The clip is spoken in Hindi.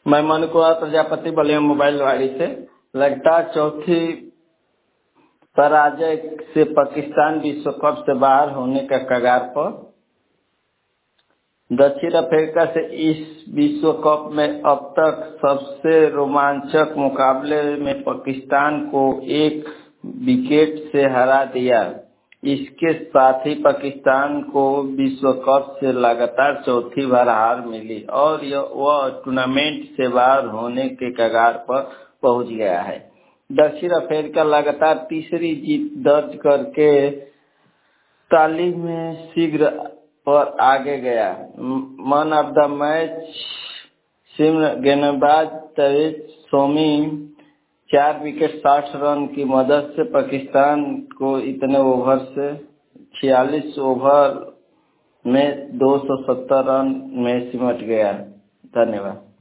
मैं मनु कुमार प्रजापति बलिया मोबाइल वाड़ी से। लगातार चौथी पराजय से पाकिस्तान विश्व कप से बाहर होने का कगार पर। दक्षिण अफ्रीका से इस विश्व कप में अब तक सबसे रोमांचक मुकाबले में पाकिस्तान को 1 विकेट से हरा दिया। इसके साथ ही पाकिस्तान को विश्व कप से लगातार चौथी बार हार मिली और वह टूर्नामेंट से बाहर होने के कगार पर पहुंच गया है। दक्षिण अफ्रीका लगातार तीसरी जीत दर्ज करके ताली में शीघ्र और आगे गया। मैन ऑफ द मैच गेंदबाज तवेज शमी 4 विकेट 60 रन की मदद से पाकिस्तान को इतने ओवर से 46 ओवर में 270 रन में सिमट गया। धन्यवाद।